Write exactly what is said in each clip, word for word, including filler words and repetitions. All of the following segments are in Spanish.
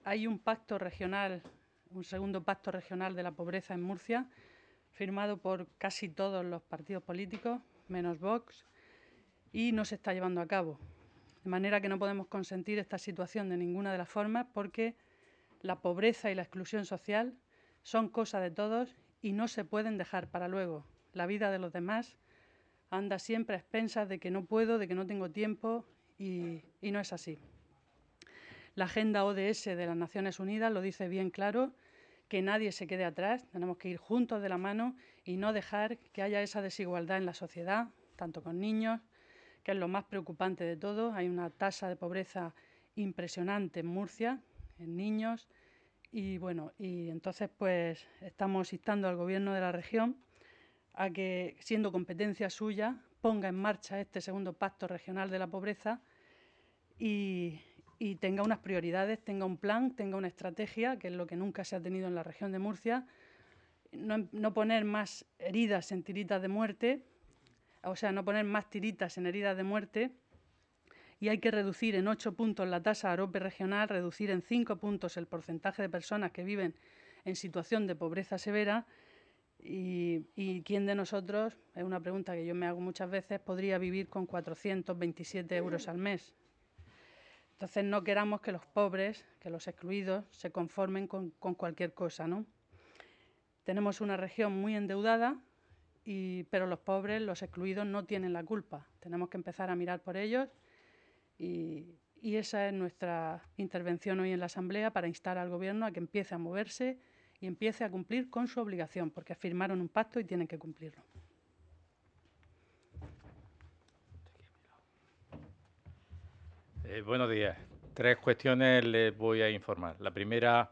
hay un pacto regional, un segundo pacto regional de la pobreza en Murcia, firmado por casi todos los partidos políticos, menos Vox, y no se está llevando a cabo. De manera que no podemos consentir esta situación de ninguna de las formas, porque la pobreza y la exclusión social son cosa de todos y no se pueden dejar para luego. La vida de los demás anda siempre a expensas de que no puedo, de que no tengo tiempo, y, y no es así. La Agenda O D S de las Naciones Unidas lo dice bien claro, que nadie se quede atrás, tenemos que ir juntos de la mano y no dejar que haya esa desigualdad en la sociedad, tanto con niños, que es lo más preocupante de todo. Hay una tasa de pobreza impresionante en Murcia, en niños, y bueno, y entonces pues estamos instando al Gobierno de la región a que, siendo competencia suya, ponga en marcha este segundo pacto regional de la pobreza y, y tenga unas prioridades, tenga un plan, tenga una estrategia, que es lo que nunca se ha tenido en la región de Murcia. No, no poner más heridas en tiritas de muerte, o sea, no poner más tiritas en heridas de muerte, y hay que reducir en ocho puntos la tasa AROPE regional, reducir en cinco puntos el porcentaje de personas que viven en situación de pobreza severa. Y, y quién de nosotros, es una pregunta que yo me hago muchas veces, podría vivir con cuatrocientos veintisiete euros al mes. Entonces no queramos que los pobres, que los excluidos, se conformen con, con cualquier cosa, ¿no? Tenemos una región muy endeudada, y, pero los pobres, los excluidos, no tienen la culpa. Tenemos que empezar a mirar por ellos y, y esa es nuestra intervención hoy en la Asamblea, para instar al Gobierno a que empiece a moverse y empiece a cumplir con su obligación, porque firmaron un pacto y tienen que cumplirlo. Eh, buenos días. Tres cuestiones les voy a informar. La primera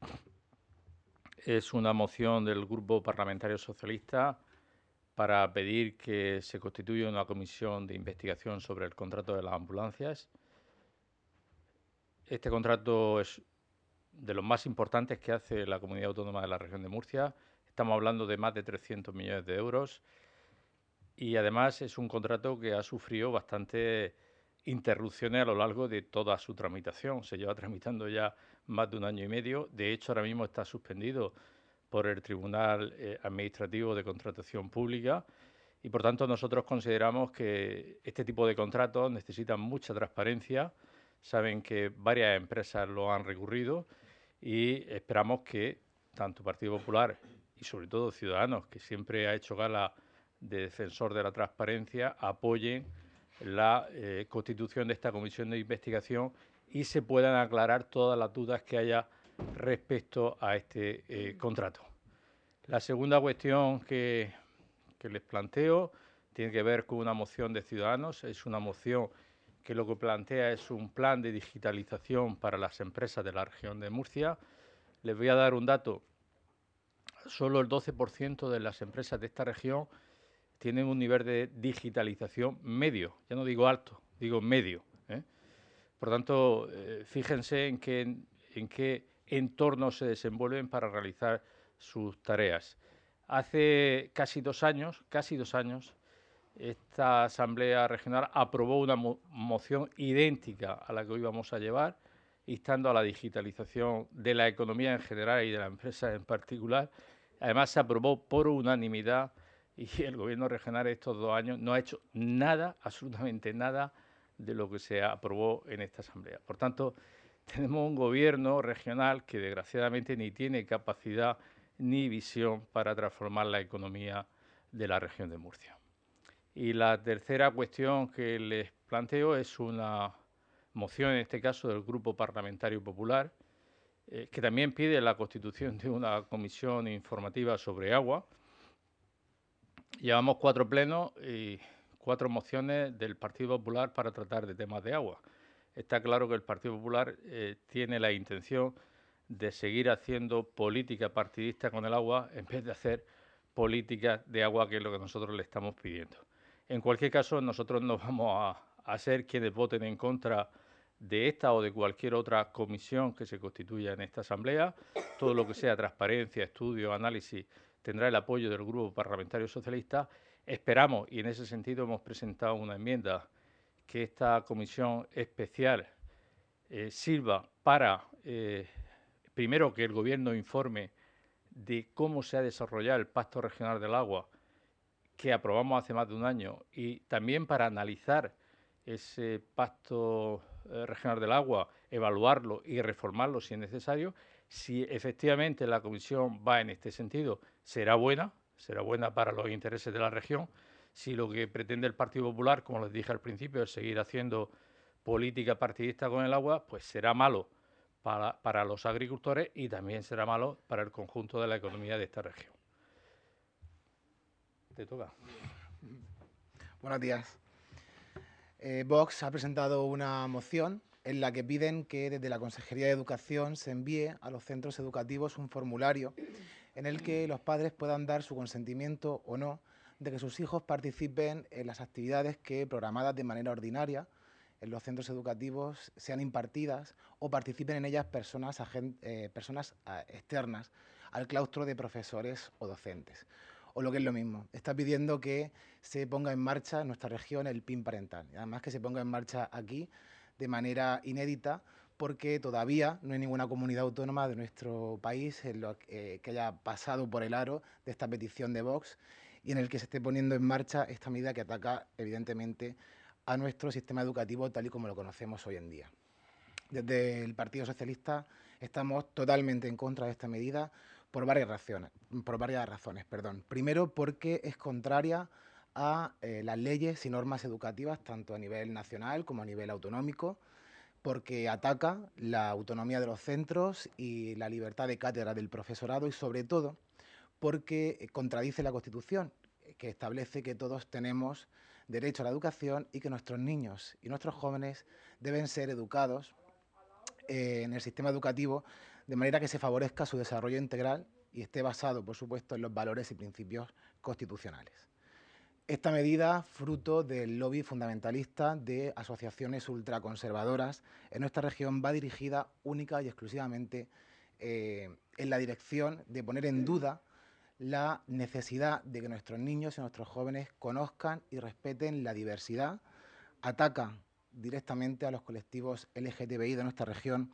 es una moción del Grupo Parlamentario Socialista para pedir que se constituya una comisión de investigación sobre el contrato de las ambulancias. Este contrato es de los más importantes que hace la Comunidad Autónoma de la Región de Murcia. Estamos hablando de más de trescientos millones de euros y además es un contrato que ha sufrido bastantes interrupciones a lo largo de toda su tramitación. Se lleva tramitando ya más de un año y medio. De hecho, ahora mismo está suspendido por el Tribunal eh, Administrativo de Contratación Pública y, por tanto, nosotros consideramos que este tipo de contratos necesitan mucha transparencia. Saben que varias empresas lo han recurrido y esperamos que tanto Partido Popular y, sobre todo, Ciudadanos, que siempre ha hecho gala de defensor de la transparencia, apoyen la eh, constitución de esta comisión de investigación y se puedan aclarar todas las dudas que haya respecto a este eh, contrato. La segunda cuestión que, que les planteo tiene que ver con una moción de Ciudadanos. Es una moción que lo que plantea es un plan de digitalización para las empresas de la región de Murcia. Les voy a dar un dato. Solo el doce por ciento de las empresas de esta región tienen un nivel de digitalización medio. Ya no digo alto, digo medio, ¿eh? Por tanto, eh, fíjense en qué, en qué entorno se desenvuelven para realizar sus tareas. Hace casi dos años, casi dos años, esta Asamblea Regional aprobó una mo moción idéntica a la que hoy vamos a llevar, instando a la digitalización de la economía en general y de la empresa en particular. Además, se aprobó por unanimidad y el Gobierno regional estos dos años no ha hecho nada, absolutamente nada, de lo que se aprobó en esta Asamblea. Por tanto, tenemos un Gobierno regional que, desgraciadamente, ni tiene capacidad ni visión para transformar la economía de la región de Murcia. Y la tercera cuestión que les planteo es una moción, en este caso del Grupo Parlamentario Popular, eh, que también pide la constitución de una comisión informativa sobre agua. Llevamos cuatro plenos y cuatro mociones del Partido Popular para tratar de temas de agua. Está claro que el Partido Popular eh, tiene la intención de seguir haciendo política partidista con el agua en vez de hacer políticas de agua, que es lo que nosotros le estamos pidiendo. En cualquier caso, nosotros no vamos a, a ser quienes voten en contra de esta o de cualquier otra comisión que se constituya en esta Asamblea. Todo lo que sea transparencia, estudio, análisis, tendrá el apoyo del Grupo Parlamentario Socialista. Esperamos, y en ese sentido hemos presentado una enmienda, que esta comisión especial eh, sirva para eh, primero, que el Gobierno informe de cómo se ha desarrollado el Pacto Regional del Agua que aprobamos hace más de un año, y también para analizar ese Pacto eh, Regional del Agua, evaluarlo y reformarlo si es necesario. Si efectivamente la Comisión va en este sentido, será buena, será buena para los intereses de la región. Si lo que pretende el Partido Popular, como les dije al principio, es seguir haciendo política partidista con el agua, pues será malo para, para los agricultores y también será malo para el conjunto de la economía de esta región. Te toca. Buenos días. Eh, Vox ha presentado una moción en la que piden que desde la Consejería de Educación se envíe a los centros educativos un formulario en el que los padres puedan dar su consentimiento o no de que sus hijos participen en las actividades que, programadas de manera ordinaria en los centros educativos, sean impartidas o participen en ellas personas, agent, eh, personas externas al claustro de profesores o docentes. O lo que es lo mismo, está pidiendo que se ponga en marcha en nuestra región el P I N parental. Y además que se ponga en marcha aquí de manera inédita, porque todavía no hay ninguna comunidad autónoma de nuestro país en lo que, eh, que haya pasado por el aro de esta petición de Vox y en el que se esté poniendo en marcha esta medida que ataca evidentemente a nuestro sistema educativo tal y como lo conocemos hoy en día. Desde el Partido Socialista estamos totalmente en contra de esta medida por varias razones. Por varias razones perdón. Primero, porque es contraria a eh, las leyes y normas educativas, tanto a nivel nacional como a nivel autonómico, porque ataca la autonomía de los centros y la libertad de cátedra del profesorado y, sobre todo, porque contradice la Constitución, que establece que todos tenemos derecho a la educación y que nuestros niños y nuestros jóvenes deben ser educados eh, en el sistema educativo de manera que se favorezca su desarrollo integral y esté basado, por supuesto, en los valores y principios constitucionales. Esta medida, fruto del lobby fundamentalista de asociaciones ultraconservadoras en nuestra región, va dirigida única y exclusivamente eh, en la dirección de poner en duda la necesidad de que nuestros niños y nuestros jóvenes conozcan y respeten la diversidad, ataca directamente a los colectivos L G T B I de nuestra región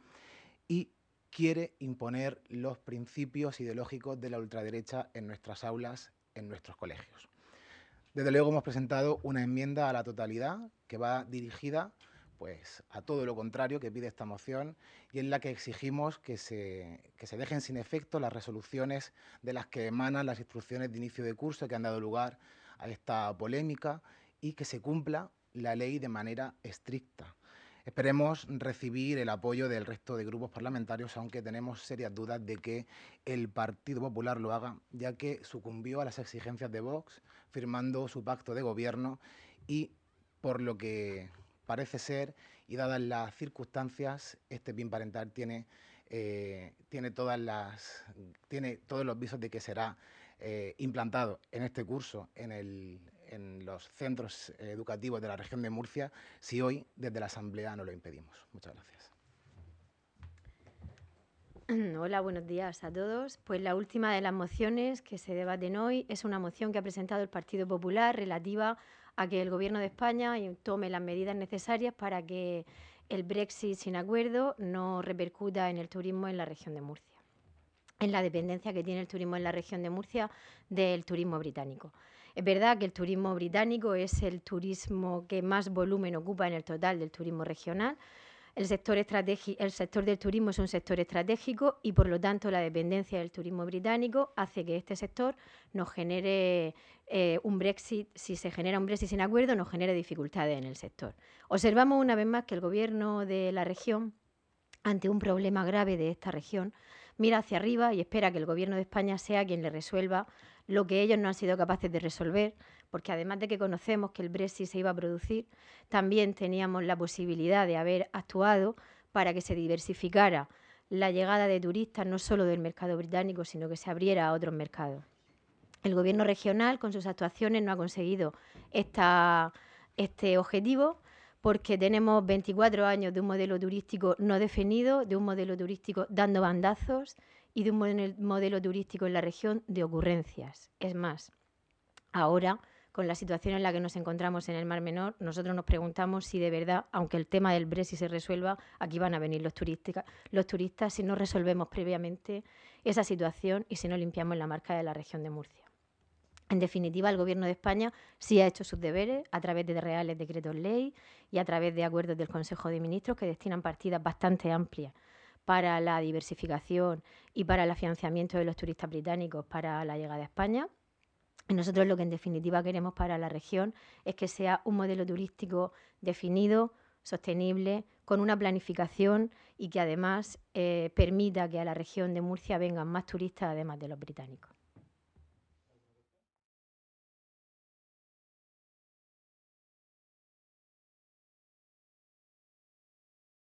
y quiere imponer los principios ideológicos de la ultraderecha en nuestras aulas, en nuestros colegios. Desde luego hemos presentado una enmienda a la totalidad que va dirigida pues, a todo lo contrario que pide esta moción y en la que exigimos que se, que se dejen sin efecto las resoluciones de las que emanan las instrucciones de inicio de curso que han dado lugar a esta polémica y que se cumpla la ley de manera estricta. Esperemos recibir el apoyo del resto de grupos parlamentarios, aunque tenemos serias dudas de que el Partido Popular lo haga, ya que sucumbió a las exigencias de Vox, firmando su pacto de gobierno y, por lo que parece ser, y dadas las circunstancias, este P I N parental tiene, eh, tiene, todas las, tiene todos los visos de que será eh, implantado en este curso en el en los centros educativos de la región de Murcia, si hoy desde la Asamblea no lo impedimos. Muchas gracias. Hola, buenos días a todos. Pues la última de las mociones que se debaten hoy es una moción que ha presentado el Partido Popular relativa a que el Gobierno de España tome las medidas necesarias para que el Brexit sin acuerdo no repercuta en el turismo en la región de Murcia, en la dependencia que tiene el turismo en la región de Murcia del turismo británico. Es verdad que el turismo británico es el turismo que más volumen ocupa en el total del turismo regional. El sector, el sector del turismo es un sector estratégico y, por lo tanto, la dependencia del turismo británico hace que este sector nos genere eh, un Brexit, si se genera un Brexit sin acuerdo, nos genere dificultades en el sector. Observamos una vez más que el Gobierno de la región, ante un problema grave de esta región, mira hacia arriba y espera que el Gobierno de España sea quien le resuelva lo que ellos no han sido capaces de resolver, porque además de que conocemos que el Brexit se iba a producir, también teníamos la posibilidad de haber actuado para que se diversificara la llegada de turistas no solo del mercado británico, sino que se abriera a otros mercados. El Gobierno regional, con sus actuaciones, no ha conseguido esta, este objetivo, porque tenemos veinticuatro años de un modelo turístico no definido, de un modelo turístico dando bandazos y de un modelo turístico en la región de ocurrencias. Es más, ahora con la situación en la que nos encontramos en el Mar Menor, nosotros nos preguntamos si de verdad, aunque el tema del Brexit se resuelva, aquí van a venir los, los turistas si no resolvemos previamente esa situación y si no limpiamos la marca de la región de Murcia. En definitiva, el Gobierno de España sí ha hecho sus deberes a través de reales decretos ley y a través de acuerdos del Consejo de Ministros que destinan partidas bastante amplias para la diversificación y para el financiamiento de los turistas británicos para la llegada a España. Y nosotros lo que en definitiva queremos para la región es que sea un modelo turístico definido, sostenible, con una planificación y que además eh, permita que a la región de Murcia vengan más turistas además de los británicos.